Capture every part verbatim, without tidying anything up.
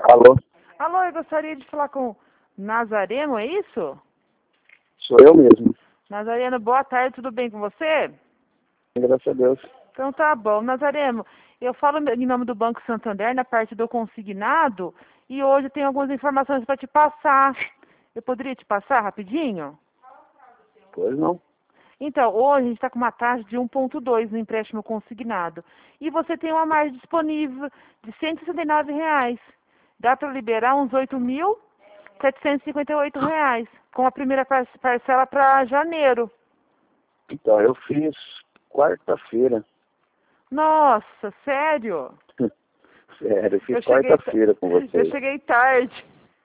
Alô? Alô, eu gostaria de falar com Nazareno, é isso? Sou eu mesmo. Nazareno, boa tarde, tudo bem com você? Graças a Deus. Então tá bom. Nazareno, eu falo em nome do Banco Santander, na parte do consignado, e hoje eu tenho algumas informações para te passar. Eu poderia te passar rapidinho? Pois não. Então, hoje a gente está com uma taxa de um ponto dois no empréstimo consignado. E você tem uma margem disponível de cento e sessenta e nove reais. Dá para liberar uns oito mil setecentos e cinquenta e oito reais, com a primeira par- parcela para janeiro. Então, eu fiz quarta-feira. Nossa, sério? Sério, eu fiz Eu cheguei, ta- quarta-feira com eu vocês. cheguei tarde.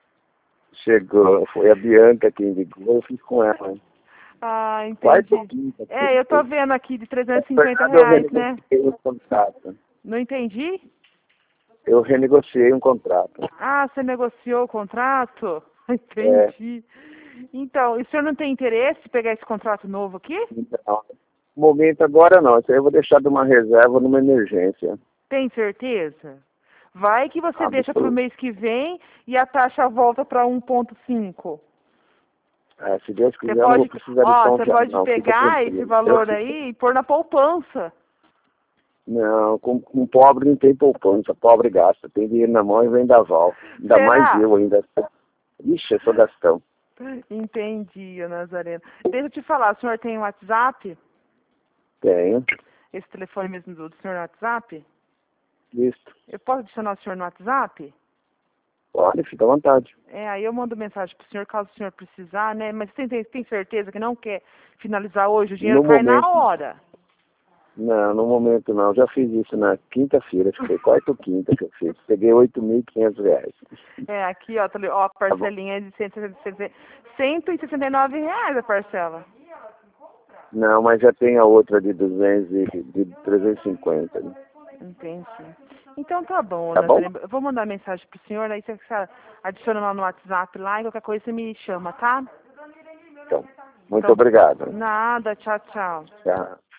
Chegou, foi a Bianca quem ligou, eu fiz com ela. Ah, Quarta ou entendi. quinta. É, eu tô vendo aqui de Na trezentos e cinquenta verdade, eu reais, né? renegociei um contrato. Não entendi? Eu renegociei um contrato. Ah, você negociou o contrato? É, Entendi. Então, e o senhor não tem interesse em pegar esse contrato novo aqui? então, no momento agora não. Isso aí eu vou deixar de uma reserva numa emergência. Tem certeza? Vai que você deixa para o Absoluto. mês que vem e a taxa volta para um ponto cinco. É, se Deus Você quiser, eu não vou pode, precisar ó, você desconfiar, pode não. Fica pegar esse tranquilo. Eu valor fico... aí e pôr na poupança. Não, com, com pobre não tem poupança. Pobre gasta. Tem dinheiro na mão e vem da aval. Ainda mais Será? eu ainda. Ixi, eu sou gastão. Entendi, Nazareno. Deixa eu te falar, o senhor tem um WhatsApp? Tenho. Esse telefone mesmo do, do senhor no WhatsApp? Visto. Eu posso adicionar o senhor no WhatsApp? Pode, fica à vontade. É, aí eu mando mensagem pro senhor caso o senhor precisar, né? Mas você tem, tem certeza que não quer finalizar hoje? O dinheiro No cai na momento. hora. Não, no momento não. Já fiz isso na quinta-feira. Acho que foi quarta ou quinta que eu fiz. Peguei oito mil e quinhentos reais. É, aqui, ó, tá ali, ó, a Tá bom. parcelinha é de cento e sessenta e nove reais a parcela. Não, mas já tem a outra de duzentos e de trezentos e cinquenta. Né? Entendi. Então tá bom, Tá bom? Nazareno. Eu vou mandar mensagem pro senhor, aí você adiciona lá no WhatsApp lá e qualquer coisa você me chama, tá? Então, muito Então, obrigado. nada, tchau, tchau. Tchau.